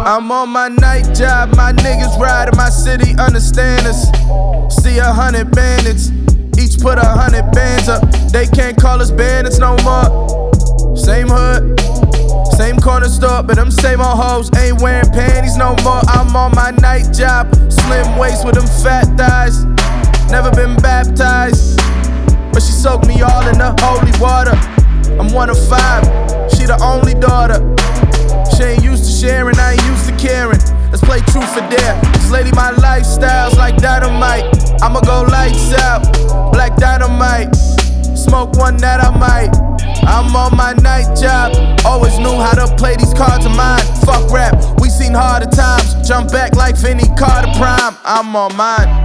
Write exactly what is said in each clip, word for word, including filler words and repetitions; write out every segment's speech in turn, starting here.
I'm on my night job, my niggas ride in my city, understand us. See a hundred bandits, each put a hundred bands up. They can't call us bandits no more. Same hood, same corner store, but them same old hoes ain't wearing panties no more. I'm on my night job, slim waist with them fat thighs. Never been baptized, but she soaked me all in the holy water. I'm one of five, she the only daughter. She ain't used to sharing, I ain't used to caring. Let's play truth or dare. This lady, my lifestyle's like dynamite. I'ma go lights out, black dynamite. Smoke one that I might. I'm on my night job. Always knew how to play these cards of mine. Fuck rap, we seen harder times. Jump back like Vinny Carter Prime. I'm on mine.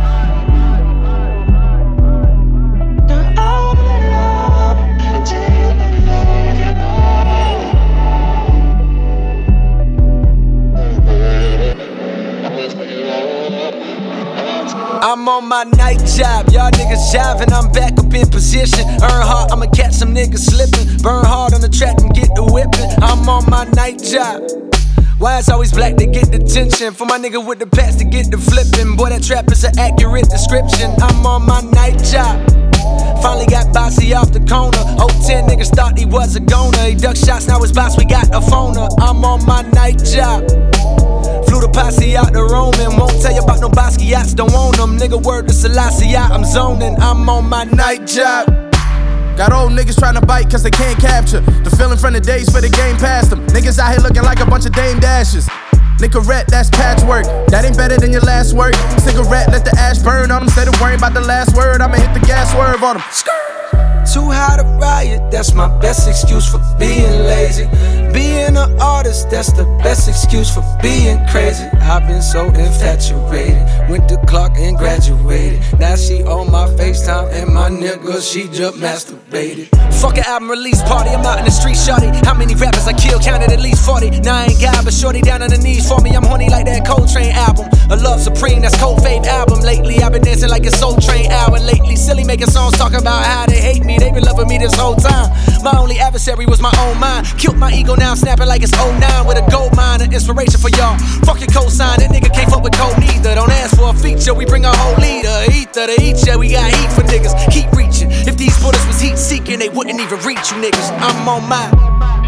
I'm on my night job, y'all niggas jiving, I'm back up in position. Earn hard, I'ma catch some niggas slipping. Burn hard on the track and get the whipping. I'm on my night job. Why it's always black to get the tension? For my nigga with the pats to get the flipping. Boy, that trap is an accurate description. I'm on my night job. Finally got Bossy off the corner. oh ten niggas thought he was a goner. He ducked shots, now his boss, we got a phoner. I'm on my night job. Flew the posse out to Roman. Won't tell you about no Basquiat's, don't own them. Nigga, word to Selassie, I'm zoning. I'm on my night job. Got old niggas tryna bite cause they can't capture the feeling from the days for the game past them. Niggas out here looking like a bunch of Dame Dashes. Nicorette, that's patchwork. That ain't better than your last work. Cigarette, let the ash burn on them. Instead of worrying about the last word, I'ma hit the gas swerve on them. Too high to riot, that's my best excuse for being lazy. Being an artist, that's the best excuse for being crazy. I've been so infatuated, went to Clark and graduated. Now she on my FaceTime and my nigga, she just masturbated. Fuck an album release party, I'm out in the street, shorty. How many rappers I killed, counted at least forty. Now I ain't God, but shorty down on the knees for me. I'm horny like that Coltrane album. A Love Supreme, that's Cold Fave album. Lately I've been dancing like a Soul Train hour. Lately silly making songs talking about how they hate me. They been loving me this whole time. My only adversary was my own mind. Killed my ego, now I'm snapping like it's oh nine. With a gold mine, an inspiration for y'all. Fuck your cosign, that nigga can't fuck with cold neither. Don't ask for a feature, we bring a whole leader. Ether to each, yeah, we got heat for niggas. Keep reaching. If these bullets was heat seeking, they wouldn't even reach you niggas. I'm on mine.